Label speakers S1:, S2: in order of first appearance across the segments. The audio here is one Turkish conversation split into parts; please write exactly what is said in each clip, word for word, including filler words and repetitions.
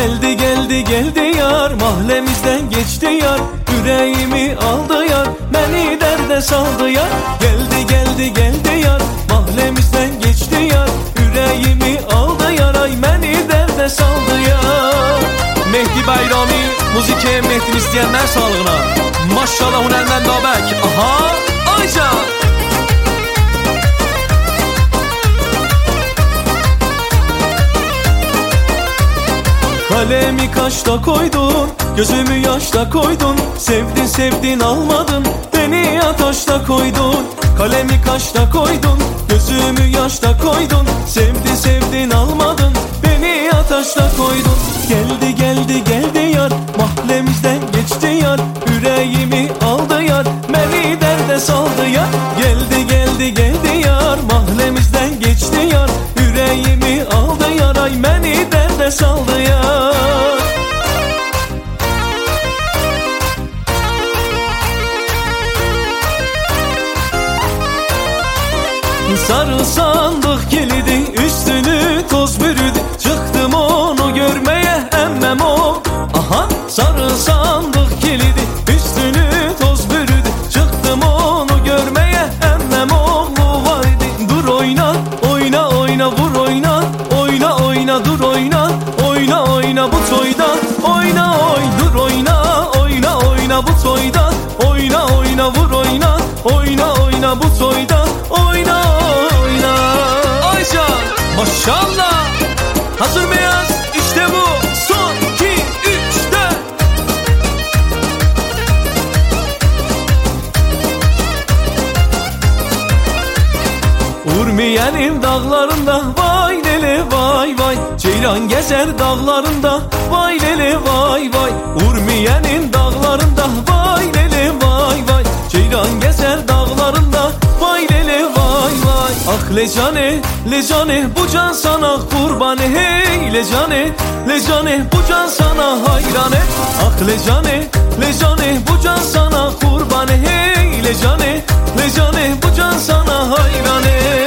S1: Geldi geldi geldi yar, mahallemizden geçti yar, yüreğimi aldı yar, beni derde saldı yar. Geldi geldi geldi yar, mahallemizden geçti yar, yüreğimi aldı yar, ay beni derde saldı yar. Mehdi Bayrami, müzikaya Mehdi'ni isteyenler sağlığına. Maşallah Hunermen Babek, aha Ayca. Kalemi kaşta koydun, gözümü yaşta koydun, sevdin sevdin almadın, beni ataşta koydun. Kalemi kaşta koydun, gözümü yaşta koydun, sevdin sevdin almadın, beni ataşta koydun. Geldi geldi geldi yar, mahallemizden geçti yar, yüreğimi aldı yar, beni derde saldı yar. Geldi geldi geldi yar, mahallemizden geçti yar, yüreğimi aldı yar, ay beni derde saldı yar. Sarı sandık kilidi, üstünü toz bürüdü, çıktım onu görmeye emmem o. Aha sarı sandık kilidi, üstünü toz bürüdü, çıktım onu görmeye emmem oğlu vardı. Dur oyna oyna oyna vur oyna, oyna oyna dur oyna, oyna oyna bu toyda, oyna oy dur oyna, oyna oyna bu toyda, oyna oyna vur oyna, oyna oyna bu toyda, oyna oyna. Ayşe maşallah, hazır mıyız? İşte bu son iki üç dört. Urmiye'nin dağlarında vay lele vay vay, ceylan gezer dağlarında vay lele vay vay. Urmiye'nin dağlarında vay lele vay vay, ceylan gezer dağlarında vay lele vay vay. Ah lecane lecane bu can sana kurban, hey lecane lecane bu can sana hayran. Ah lecane lecane bu can sana kurban, hey lecane lecane bu can sana hayran.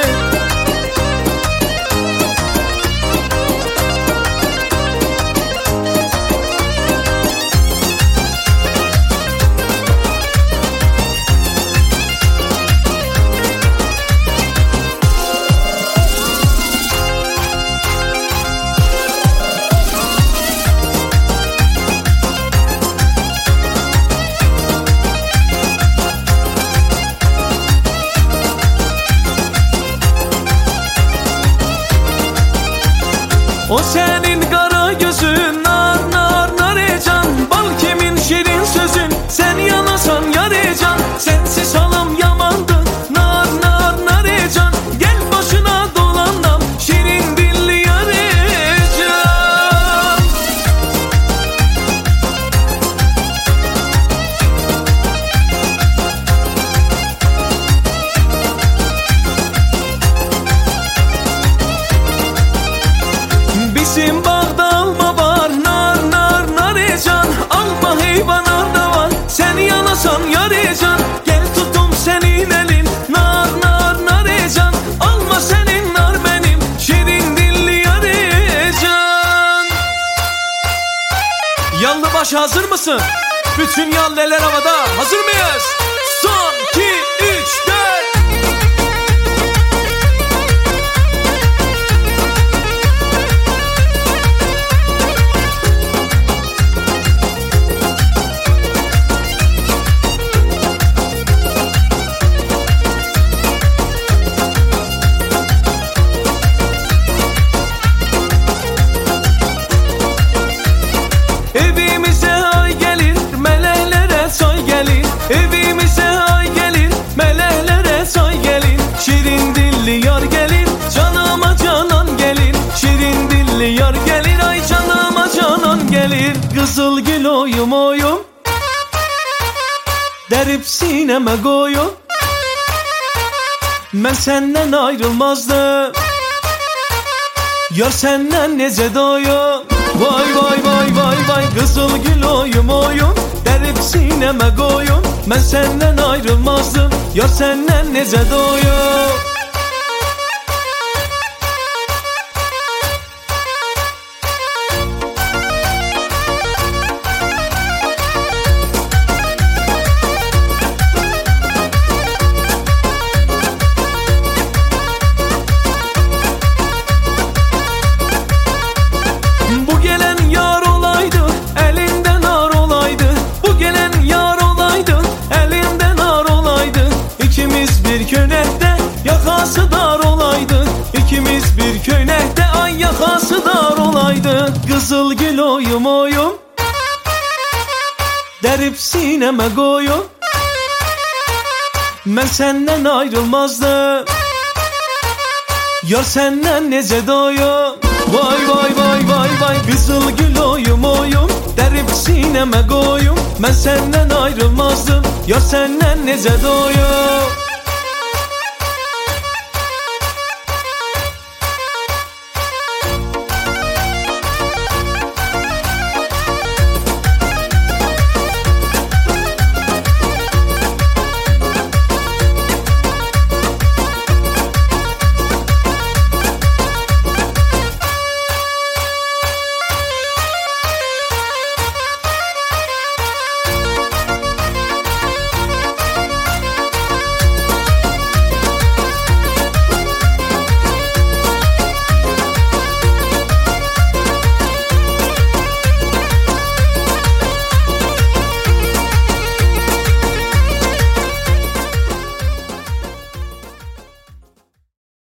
S1: O senin kara gözün, nar nar narecan, bal kimin şirin sözün, sen yanasan yarecan. Sensiz halim yamandı, nar nar narecan, gel başına dolanam, şirin dilli yarecan. Bizim bağda alma var, nar nar narecan, alma heyvan arda var, sen yanasan yarecan. Gel tutum senin elin, nar nar narecan, alma senin nar benim, şirin dilli yarecan. Yallı baş hazır mısın? Bütün yalleler havada, hazır mıyız? Son iki üç dört. Evimize ay gelir, meleklere say gelir, evimize ay gelir, meleklere say gelir, şirin dilli yar gelir, canıma canan gelir, şirin dilli yar gelir, ay canıma canan gelir. Kızıl gül oyum oyum, derip sineme koyum, ben senden ayrılmazdım, yar senden nece doyum. Vay vay vay vay vay, kızıl gül oyum oyum, derip sineme koyum, ben senden ayrılmazdım, yar senden nece doyum. kızıl gül oyum oyum, derip sineme koyum. Ben senden ayrılmazdım, yar senden nece doyum. Vay vay vay vay vay, kızıl gül oyum oyum, derip sineme koyum. Ben senden ayrılmazdım, yar senden nece doyum.